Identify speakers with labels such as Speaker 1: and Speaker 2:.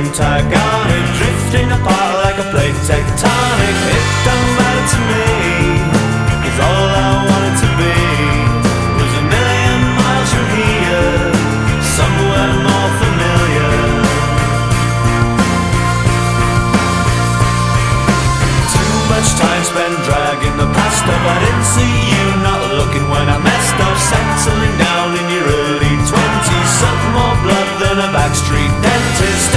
Speaker 1: Pentagon, drifting apart like a plate tectonic. It don't matter to me, 'cause all I wanted to be was a million miles from here, somewhere more familiar. Too much time spent dragging the past up. I didn't see you not looking when I messed up. Settling down in your early 20s, suck more blood than a backstreet dentist.